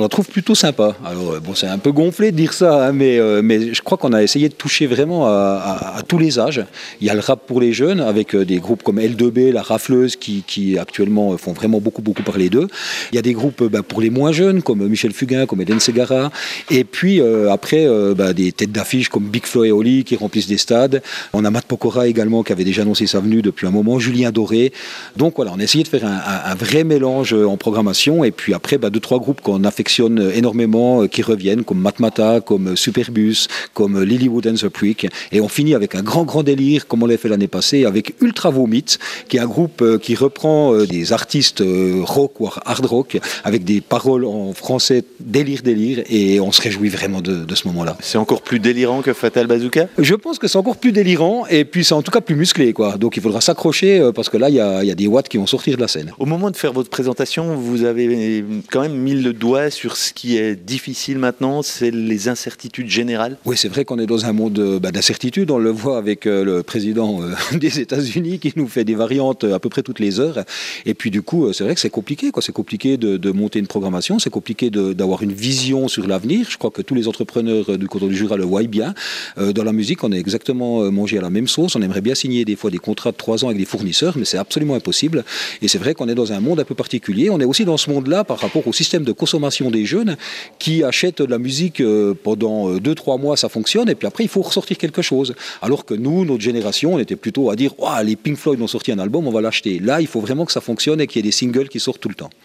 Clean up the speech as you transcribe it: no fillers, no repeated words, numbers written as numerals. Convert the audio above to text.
on la trouve plutôt sympa. Alors bon, c'est un peu gonflé de dire ça, hein, mais je crois qu'on a essayé de toucher vraiment à tous les âges. Il y a le rap pour les jeunes avec des groupes comme L2B, La Rafleuse qui actuellement font vraiment beaucoup parler d'eux. Il y a des groupes pour les moins jeunes comme Michel Fugain, comme Eden Segara, et puis après des têtes d'affiche comme Big Flo et Oli qui remplissent des stades. On a Matt Pokora également qui avait déjà annoncé sa venue depuis un moment, Julien Doré. Donc voilà, on a essayé de faire un vrai mélange en programmation, et puis après 2-3 groupes qu'on affectionne énormément qui reviennent comme Matmata, comme Superbus, comme Lilywood and the Prick, et on finit avec un grand délire comme on l'a fait l'année passée avec Ultra Vomit, qui est un groupe qui reprend des artistes rock ou hard rock avec des paroles en français délire, et on se réjouit vraiment de ce moment-là. C'est encore plus délirant que Fatal Bazooka ? Je pense que c'est encore plus délirant, et puis c'est en tout cas plus musclé, quoi. Donc il faudra s'accrocher parce que là il y a des watts qui vont sortir de la scène. Au moment de faire votre présentation, vous avez quand même mis le doigt sur ce qui est difficile maintenant, c'est les incertitudes générales. Oui, c'est vrai qu'on est dans un monde d'incertitude. On le voit avec le président des États-Unis qui nous fait des variantes à peu près toutes les heures. Et puis du coup, c'est vrai que c'est compliqué, quoi. C'est compliqué de monter une programmation, c'est compliqué d'avoir une vision sur l'avenir. Je crois que tous les entrepreneurs du canton du Jura le voient bien. Dans la musique, on est exactement mangé à la même sauce. On aimerait bien signer des fois des contrats de 3 ans avec des fournisseurs, mais c'est absolument impossible. Et c'est vrai qu'on est dans un monde un peu particulier. On est aussi dans ce monde-là par rapport au système de consommation des jeunes qui achètent de la musique pendant 2-3 mois, ça fonctionne, et puis après il faut ressortir quelque chose. Alors que nous, notre génération, on était plutôt à dire les Pink Floyd ont sorti un album, on va l'acheter. Là, il faut vraiment que ça fonctionne et qu'il y ait des singles qui sortent tout le temps.